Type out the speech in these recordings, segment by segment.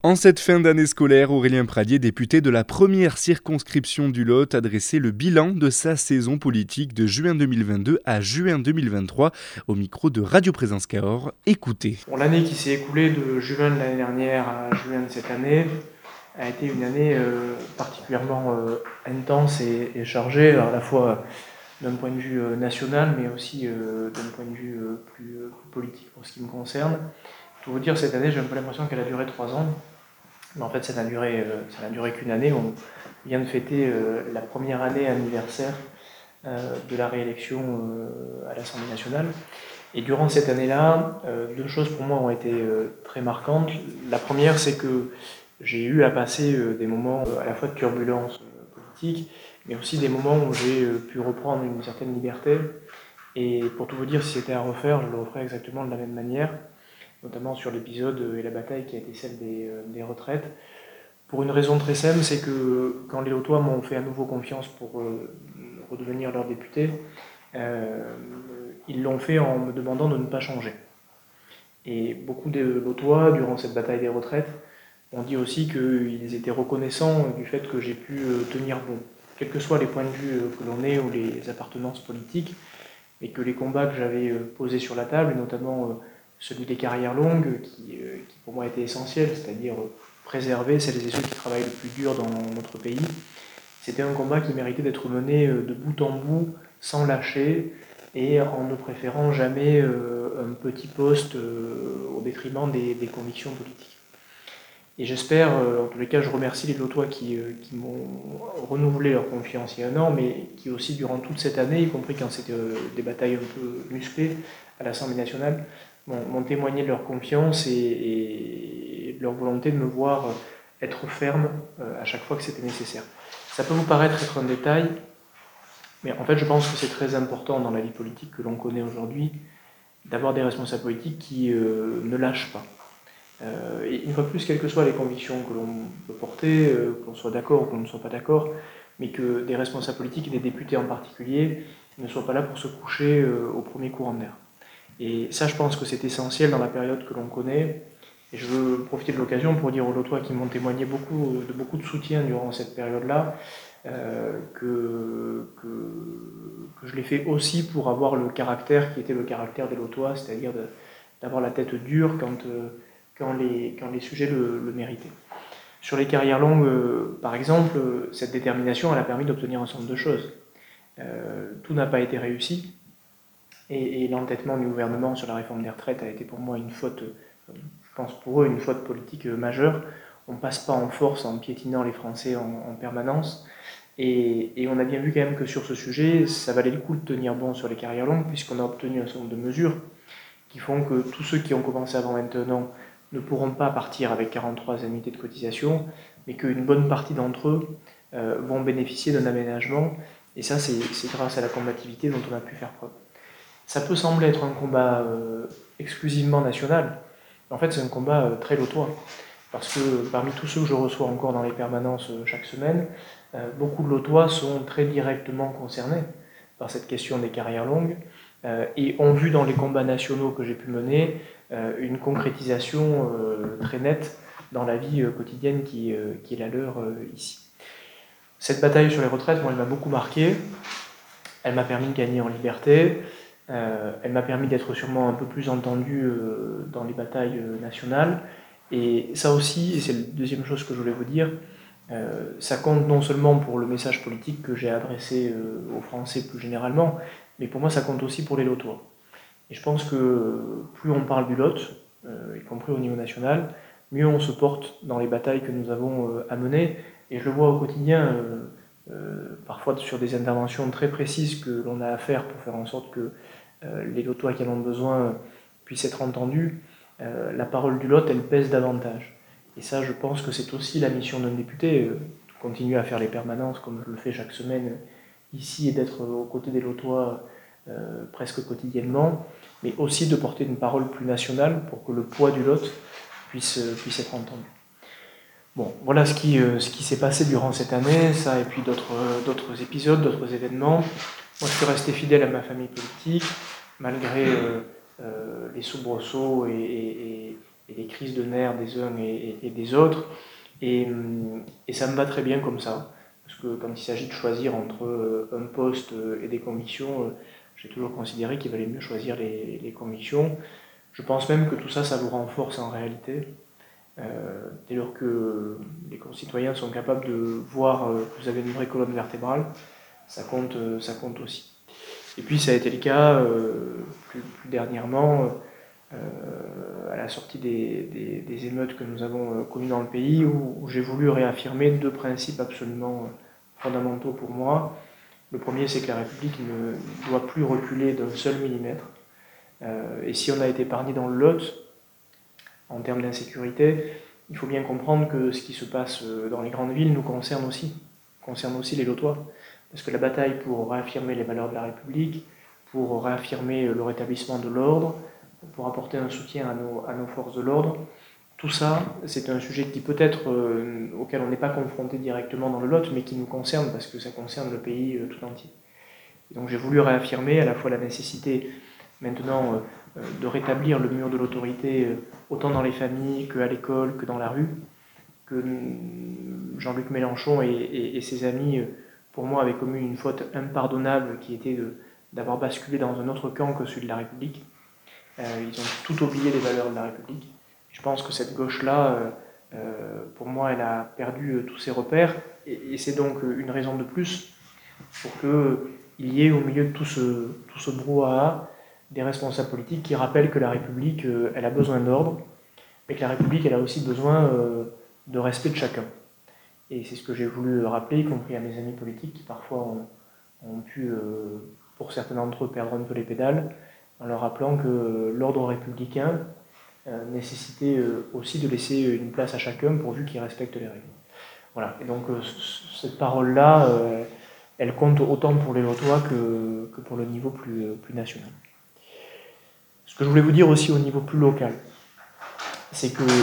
En cette fin d'année scolaire, Aurélien Pradier, député de la première circonscription du Lot, a dressé le bilan de sa saison politique de juin 2022 à juin 2023 au micro de Radio Présence Cahors. Écoutez. L'année qui s'est écoulée de juin de l'année dernière à juin de cette année a été une année particulièrement intense et chargée, à la fois d'un point de vue national, mais aussi d'un point de vue plus politique pour ce qui me concerne. Pour vous dire, cette année, j'ai un peu l'impression qu'elle a duré 3 ans. Mais en fait, ça n'a duré qu'une année. On vient de fêter la première année anniversaire de la réélection à l'Assemblée nationale. Et durant cette année-là, deux choses pour moi ont été très marquantes. La première, c'est que j'ai eu à passer des moments à la fois de turbulence politique, mais aussi des moments où j'ai pu reprendre une certaine liberté. Et pour tout vous dire, si c'était à refaire, je le referais exactement de la même manière, notamment sur l'épisode et la bataille qui a été celle des retraites. Pour une raison très simple, c'est que quand les Lotois m'ont fait à nouveau confiance pour redevenir leur député, ils l'ont fait en me demandant de ne pas changer. Et beaucoup de Lotois, durant cette bataille des retraites, ont dit aussi qu'ils étaient reconnaissants du fait que j'ai pu tenir bon, quels que soient les points de vue que l'on ait ou les appartenances politiques, et que les combats que j'avais posés sur la table, et notamment celui des carrières longues, qui pour moi était essentiel, c'est-à-dire préserver celles et ceux qui travaillent le plus dur dans notre pays, c'était un combat qui méritait d'être mené de bout en bout, sans lâcher, et en ne préférant jamais un petit poste au détriment des convictions politiques. Et j'espère, en tous les cas, je remercie les Lotois qui m'ont renouvelé leur confiance il y a un an, mais qui aussi, durant toute cette année, y compris quand c'était des batailles un peu musclées à l'Assemblée nationale, m'ont témoigné de leur confiance et de leur volonté de me voir être ferme à chaque fois que c'était nécessaire. Ça peut vous paraître être un détail, mais en fait, je pense que c'est très important dans la vie politique que l'on connaît aujourd'hui d'avoir des responsables politiques qui ne lâchent pas. Et une fois de plus, quelles que soient les convictions que l'on peut porter, qu'on soit d'accord ou qu'on ne soit pas d'accord, mais que des responsables politiques et des députés en particulier ne soient pas là pour se coucher au premier courant d'air. Et ça, je pense que c'est essentiel dans la période que l'on connaît. Et je veux profiter de l'occasion pour dire aux Lotois qui m'ont témoigné beaucoup de soutien durant cette période-là, que je l'ai fait aussi pour avoir le caractère qui était le caractère des Lotois, c'est-à-dire d'avoir la tête dure quand les sujets le méritaient. Sur les carrières longues, par exemple, cette détermination elle a permis d'obtenir un certain nombre de choses. Tout n'a pas été réussi, et l'entêtement du gouvernement sur la réforme des retraites a été pour moi une faute, je pense pour eux, une faute politique majeure. On ne passe pas en force en piétinant les Français en permanence. Et on a bien vu quand même que sur ce sujet, ça valait le coup de tenir bon sur les carrières longues, puisqu'on a obtenu un certain nombre de mesures qui font que tous ceux qui ont commencé avant 21 ans ne pourront pas partir avec 43 annuités de cotisation, mais qu'une bonne partie d'entre eux vont bénéficier d'un aménagement. Et ça, c'est grâce à la combativité dont on a pu faire preuve. Ça peut sembler être un combat exclusivement national, mais en fait c'est un combat très lotois. Parce que parmi tous ceux que je reçois encore dans les permanences chaque semaine, beaucoup de Lotois sont très directement concernés par cette question des carrières longues et ont vu dans les combats nationaux que j'ai pu mener une concrétisation très nette dans la vie quotidienne qui est la leur ici. Cette bataille sur les retraites, moi, elle m'a beaucoup marqué. Elle m'a permis de gagner en liberté. Elle m'a permis d'être sûrement un peu plus entendu dans les batailles nationales. Et ça aussi, et c'est la deuxième chose que je voulais vous dire, ça compte non seulement pour le message politique que j'ai adressé aux Français plus généralement, mais pour moi ça compte aussi pour les Lotois. Et je pense que plus on parle du Lot, y compris au niveau national, mieux on se porte dans les batailles que nous avons à mener. Et je le vois au quotidien, parfois sur des interventions très précises que l'on a à faire pour faire en sorte que les Lotois qui en ont besoin puissent être entendus. La parole du Lot, elle pèse davantage. Et ça, je pense que c'est aussi la mission d'un député, de continuer à faire les permanences comme je le fais chaque semaine ici et d'être aux côtés des Lotois presque quotidiennement, mais aussi de porter une parole plus nationale pour que le poids du Lot puisse être entendu. Bon, voilà ce qui s'est passé durant cette année, ça et puis d'autres épisodes, d'autres événements. Moi, je suis resté fidèle à ma famille politique, malgré les soubresauts et des crises de nerfs des uns et des autres. Et ça me va très bien comme ça, parce que quand il s'agit de choisir entre un poste et des convictions, j'ai toujours considéré qu'il valait mieux choisir les convictions. Je pense même que tout ça, ça vous renforce en réalité. Dès lors que les concitoyens sont capables de voir que vous avez une vraie colonne vertébrale, ça compte aussi. Et puis ça a été le cas plus dernièrement, à la sortie des émeutes que nous avons connues dans le pays, où j'ai voulu réaffirmer deux principes absolument fondamentaux pour moi. Le premier, c'est que la République ne doit plus reculer d'un seul millimètre. Et si on a été épargné dans le Lot, en termes d'insécurité, il faut bien comprendre que ce qui se passe dans les grandes villes nous concerne aussi les Lotois. Parce que la bataille pour réaffirmer les valeurs de la République, pour réaffirmer le rétablissement de l'ordre, pour apporter un soutien à nos forces de l'ordre, tout ça, c'est un sujet qui peut-être auquel on n'est pas confronté directement dans le Lot, mais qui nous concerne parce que ça concerne le pays tout entier. Et donc j'ai voulu réaffirmer à la fois la nécessité maintenant de rétablir le mur de l'autorité autant dans les familles qu'à l'école, que dans la rue, que Jean-Luc Mélenchon et ses amis, pour moi, avaient commis une faute impardonnable qui était d'avoir basculé dans un autre camp que celui de la République. Ils ont tout oublié les valeurs de la République. Je pense que cette gauche-là, pour moi, elle a perdu tous ses repères, et c'est donc une raison de plus pour qu'il y ait au milieu de tout ce brouhaha des responsables politiques qui rappellent que la République, elle a besoin d'ordre, mais que la République, elle a aussi besoin de respect de chacun. Et c'est ce que j'ai voulu rappeler, y compris à mes amis politiques qui parfois ont pu, pour certains d'entre eux, perdre un peu les pédales, en leur rappelant que l'ordre républicain nécessitait aussi de laisser une place à chacun pourvu qu'il respecte les règles. Voilà, et donc cette parole-là, elle compte autant pour les Lotois que pour le niveau plus national. Ce que je voulais vous dire aussi au niveau plus local, c'est que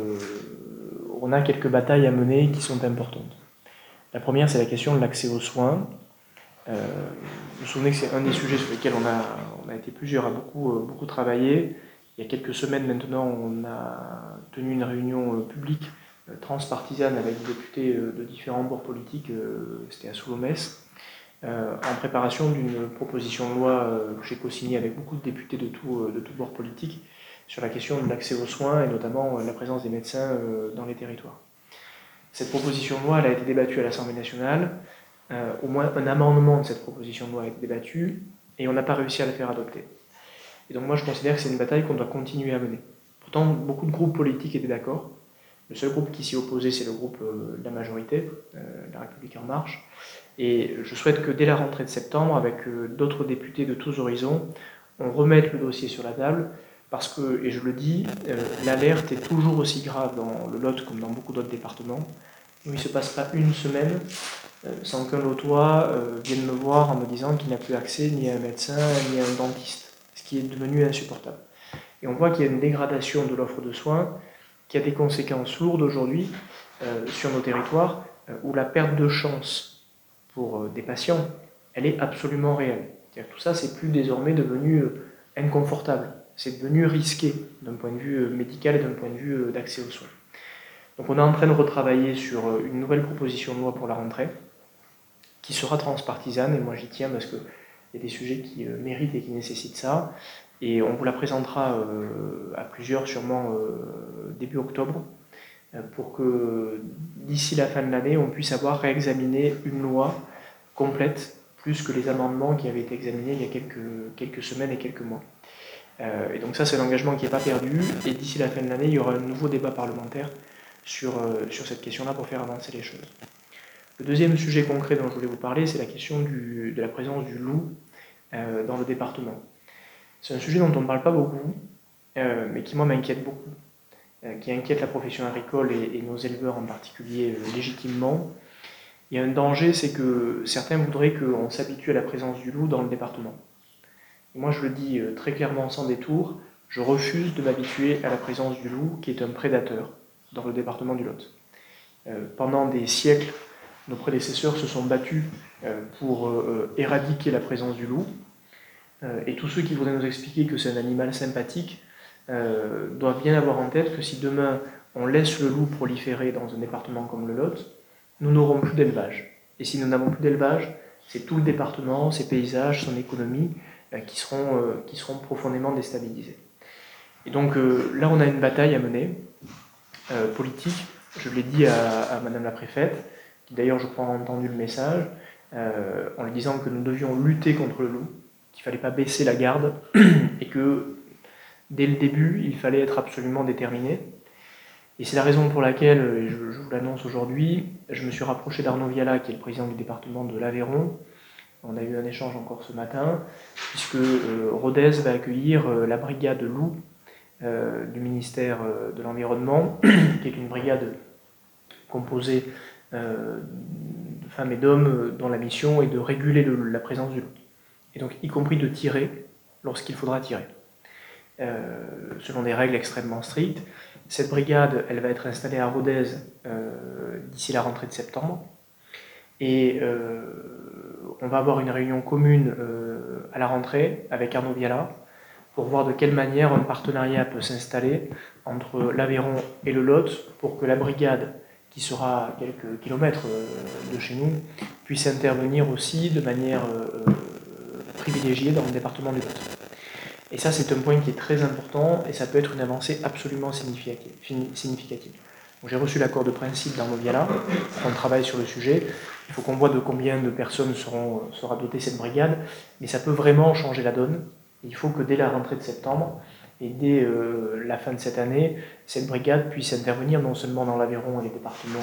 on a quelques batailles à mener qui sont importantes. La première, c'est la question de l'accès aux soins. Vous vous souvenez que c'est un des sujets sur lesquels on a été plusieurs à beaucoup travailler. Il y a quelques semaines maintenant, on a tenu une réunion publique transpartisane avec des députés de différents bords politiques, c'était à Soulomès, en préparation d'une proposition de loi que j'ai co-signée avec beaucoup de députés de tous bords politiques sur la question de l'accès aux soins et notamment la présence des médecins dans les territoires. Cette proposition de loi, elle a été débattue à l'Assemblée nationale. Au moins un amendement de cette proposition de loi a été débattu et on n'a pas réussi à la faire adopter. Et donc moi je considère que c'est une bataille qu'on doit continuer à mener. Pourtant, beaucoup de groupes politiques étaient d'accord. Le seul groupe qui s'y opposait, c'est le groupe de la majorité, La République En Marche. Et je souhaite que dès la rentrée de septembre, avec d'autres députés de tous horizons, on remette le dossier sur la table, parce que, et je le dis, l'alerte est toujours aussi grave dans le Lot comme dans beaucoup d'autres départements, où il ne se passe pas une semaine sans qu'un Lotois vienne me voir en me disant qu'il n'a plus accès ni à un médecin ni à un dentiste, ce qui est devenu insupportable. Et on voit qu'il y a une dégradation de l'offre de soins qui a des conséquences lourdes aujourd'hui sur nos territoires, où la perte de chance pour des patients, elle est absolument réelle. C'est-à-dire que tout ça, c'est plus désormais devenu inconfortable, c'est devenu risqué d'un point de vue médical et d'un point de vue d'accès aux soins. Donc on est en train de retravailler sur une nouvelle proposition de loi pour la rentrée, qui sera transpartisane, et moi j'y tiens parce qu'il y a des sujets qui méritent et qui nécessitent ça, et on vous la présentera à plusieurs, sûrement début octobre, pour que d'ici la fin de l'année, on puisse avoir réexaminé une loi complète, plus que les amendements qui avaient été examinés il y a quelques semaines et quelques mois. Et donc ça, c'est un engagement qui n'est pas perdu, et d'ici la fin de l'année, il y aura un nouveau débat parlementaire sur cette question-là pour faire avancer les choses. Le deuxième sujet concret dont je voulais vous parler, c'est la question de la présence du loup dans le département. C'est un sujet dont on ne parle pas beaucoup, mais qui moi m'inquiète beaucoup, qui inquiète la profession agricole et nos éleveurs en particulier légitimement. Il y a un danger, c'est que certains voudraient qu'on s'habitue à la présence du loup dans le département. Et moi je le dis très clairement sans détour, je refuse de m'habituer à la présence du loup qui est un prédateur dans le département du Lot. Pendant des siècles, nos prédécesseurs se sont battus pour éradiquer la présence du loup. Et tous ceux qui voudraient nous expliquer que c'est un animal sympathique doivent bien avoir en tête que si demain on laisse le loup proliférer dans un département comme le Lot, nous n'aurons plus d'élevage. Et si nous n'avons plus d'élevage, c'est tout le département, ses paysages, son économie qui seront profondément déstabilisés. Et donc là, on a une bataille à mener, politique. Je l'ai dit à Madame la préfète, qui d'ailleurs, je crois, a entendu le message, en lui disant que nous devions lutter contre le loup, qu'il ne fallait pas baisser la garde, et que dès le début, il fallait être absolument déterminé. Et c'est la raison pour laquelle, je vous l'annonce aujourd'hui, je me suis rapproché d'Arnaud Viala, qui est le président du département de l'Aveyron. On a eu un échange encore ce matin, puisque Rodez va accueillir la brigade loup du ministère de l'Environnement, qui est une brigade composée de femmes et d'hommes dont la mission est de réguler la présence du loup. Et donc, y compris de tirer lorsqu'il faudra tirer. Selon des règles extrêmement strictes. Cette brigade, elle va être installée à Rodez d'ici la rentrée de septembre. Et on va avoir une réunion commune à la rentrée avec Arnaud Viala pour voir de quelle manière un partenariat peut s'installer entre l'Aveyron et le Lot pour que la brigade, qui sera à quelques kilomètres de chez nous, puisse intervenir aussi de manière privilégiée dans le département du Lot. Et ça, c'est un point qui est très important et ça peut être une avancée absolument significative. J'ai reçu l'accord de principe d'Arnaud Viala, on travaille sur le sujet. Il faut qu'on voit de combien de personnes sera dotée cette brigade, mais ça peut vraiment changer la donne. Il faut que dès la rentrée de septembre et dès la fin de cette année, cette brigade puisse intervenir non seulement dans l'Aveyron et les départements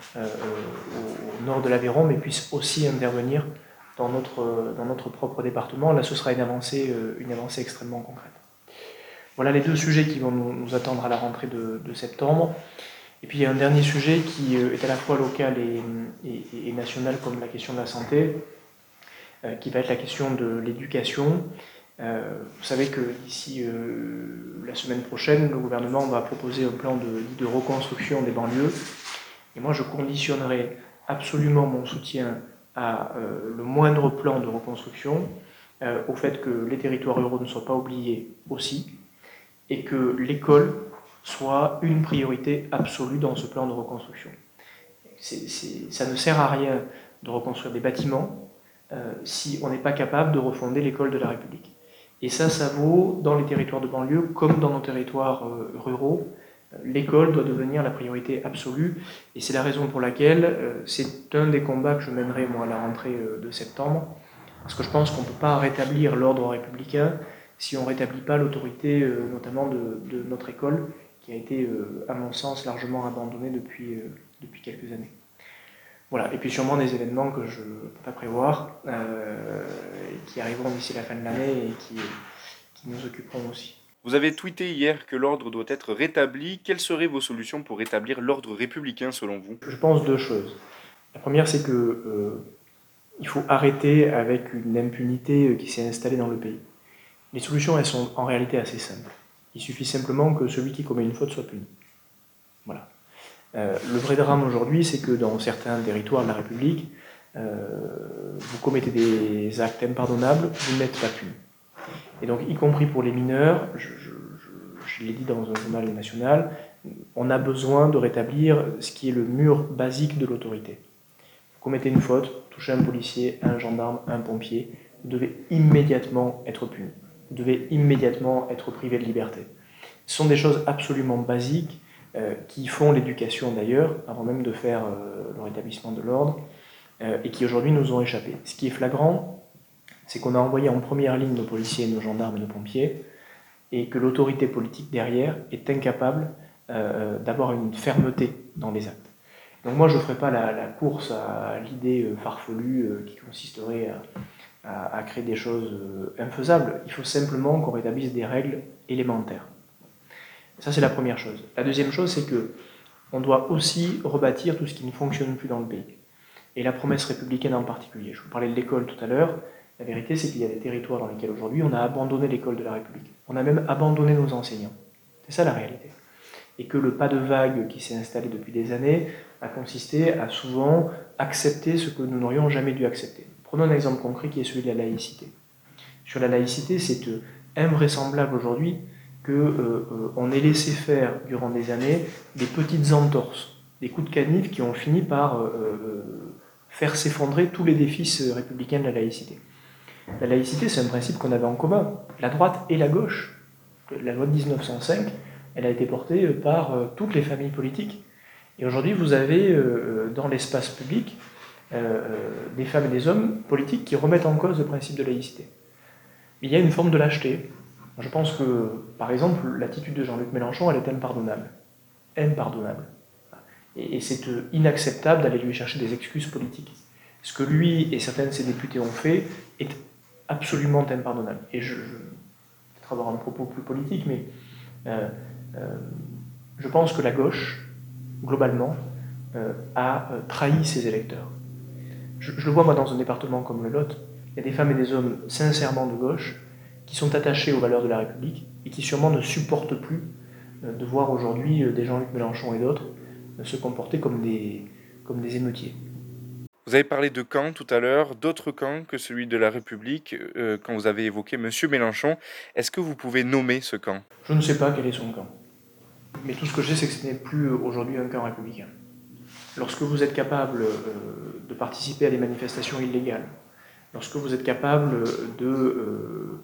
au nord de l'Aveyron, mais puisse aussi intervenir dans notre propre département. Là, ce sera une avancée extrêmement concrète. Voilà les deux sujets qui vont nous attendre à la rentrée de septembre. Et puis il y a un dernier sujet qui est à la fois local et national, comme la question de la santé, qui va être la question de l'éducation. Vous savez que d'ici la semaine prochaine, le gouvernement va proposer un plan de reconstruction des banlieues. Et moi, je conditionnerai absolument mon soutien à le moindre plan de reconstruction, au fait que les territoires ruraux ne soient pas oubliés aussi, et que l'école soit une priorité absolue dans ce plan de reconstruction. Ça ne sert à rien de reconstruire des bâtiments si on n'est pas capable de refonder l'école de la République. Et ça vaut dans les territoires de banlieue comme dans nos territoires ruraux. L'école doit devenir la priorité absolue, et c'est la raison pour laquelle c'est un des combats que je mènerai moi à la rentrée de septembre, parce que je pense qu'on ne peut pas rétablir l'ordre républicain si on ne rétablit pas l'autorité notamment de notre école, qui a été, à mon sens, largement abandonnée depuis quelques années. Voilà, et puis sûrement des événements que je ne peux pas prévoir, qui arriveront d'ici la fin de l'année et qui nous occuperont aussi. Vous avez tweeté hier que l'ordre doit être rétabli. Quelles seraient vos solutions pour rétablir l'ordre républicain selon vous? Je pense deux choses. La première, c'est que il faut arrêter avec une impunité qui s'est installée dans le pays. Les solutions, elles sont en réalité assez simples. Il suffit simplement que celui qui commet une faute soit puni. Voilà. Le vrai drame aujourd'hui, c'est que dans certains territoires de la République, vous commettez des actes impardonnables, vous n'êtes pas puni. Et donc, y compris pour les mineurs, je l'ai dit dans un journal national, on a besoin de rétablir ce qui est le mur basique de l'autorité. Vous commettez une faute, touchez un policier, un gendarme, un pompier, vous devez immédiatement être puni. Vous devez immédiatement être privé de liberté. Ce sont des choses absolument basiques qui font l'éducation d'ailleurs, avant même de faire le rétablissement de l'ordre, et qui aujourd'hui nous ont échappé. Ce qui est flagrant, c'est qu'on a envoyé en première ligne nos policiers, nos gendarmes et nos pompiers, et que l'autorité politique derrière est incapable d'avoir une fermeté dans les actes. Donc moi je ne ferai pas la course à l'idée farfelue qui consisterait à créer des choses infaisables. Il faut simplement qu'on rétablisse des règles élémentaires. Ça, c'est la première chose. La deuxième chose, c'est qu'on doit aussi rebâtir tout ce qui ne fonctionne plus dans le pays. Et la promesse républicaine en particulier. Je vous parlais de l'école tout à l'heure. La vérité, c'est qu'il y a des territoires dans lesquels aujourd'hui, on a abandonné l'école de la République. On a même abandonné nos enseignants. C'est ça la réalité. Et que le pas de vague qui s'est installé depuis des années a consisté à souvent accepter ce que nous n'aurions jamais dû accepter. Prenons un exemple concret qui est celui de la laïcité. Sur la laïcité, c'est invraisemblable aujourd'hui qu'on ait laissé faire durant des années des petites entorses, des coups de canif qui ont fini par faire s'effondrer tout l'édifice républicain de la laïcité. La laïcité, c'est un principe qu'on avait en commun, la droite et la gauche. La loi de 1905, elle a été portée par toutes les familles politiques. Et aujourd'hui, vous avez dans l'espace public des femmes et des hommes politiques qui remettent en cause le principe de laïcité. Il y a une forme de lâcheté. Je pense que, par exemple, l'attitude de Jean-Luc Mélenchon, elle est impardonnable. Impardonnable. Et c'est inacceptable d'aller lui chercher des excuses politiques. Ce que lui et certains de ses députés ont fait est absolument impardonnable. Et je peut-être avoir un propos plus politique, mais je pense que la gauche, globalement, a trahi ses électeurs. Je le vois, moi, dans un département comme le Lot, il y a des femmes et des hommes sincèrement de gauche qui sont attachés aux valeurs de la République et qui sûrement ne supportent plus de voir aujourd'hui des Jean-Luc Mélenchon et d'autres se comporter comme des émeutiers. Vous avez parlé de camps tout à l'heure, d'autres camps que celui de la République, quand vous avez évoqué M. Mélenchon. Est-ce que vous pouvez nommer ce camp ? Je ne sais pas quel est son camp. Mais tout ce que je sais, c'est que ce n'est plus aujourd'hui un camp républicain. Lorsque vous êtes capable de participer à des manifestations illégales, lorsque vous êtes capable de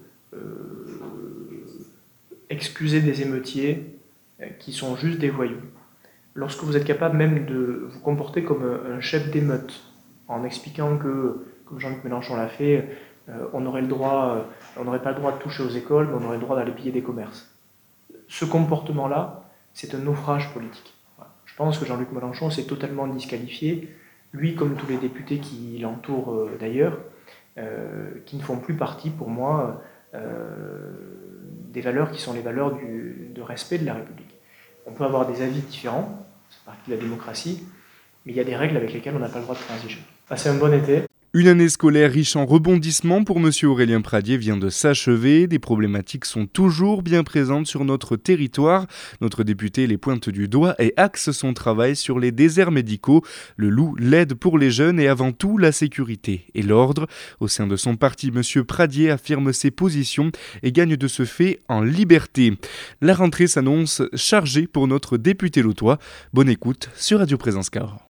excuser des émeutiers qui sont juste des voyous, lorsque vous êtes capable même de vous comporter comme un chef d'émeute, en expliquant que, comme Jean-Luc Mélenchon l'a fait, on n'aurait pas le droit de toucher aux écoles, mais on aurait le droit d'aller piller des commerces. Ce comportement-là, c'est un naufrage politique. Voilà. Je pense que Jean-Luc Mélenchon s'est totalement disqualifié, lui comme tous les députés qui l'entourent d'ailleurs, qui ne font plus partie pour moi des valeurs qui sont les valeurs de respect de la République. On peut avoir des avis différents, c'est partie de la démocratie, mais il y a des règles avec lesquelles on n'a pas le droit de transiger. Passez un bon été. Une année scolaire riche en rebondissements pour M. Aurélien Pradié vient de s'achever. Des problématiques sont toujours bien présentes sur notre territoire. Notre député les pointe du doigt et axe son travail sur les déserts médicaux. Le loup, l'aide pour les jeunes et avant tout la sécurité et l'ordre. Au sein de son parti, M. Pradié affirme ses positions et gagne de ce fait en liberté. La rentrée s'annonce chargée pour notre député lotois. Bonne écoute sur Radio Présence Cahors.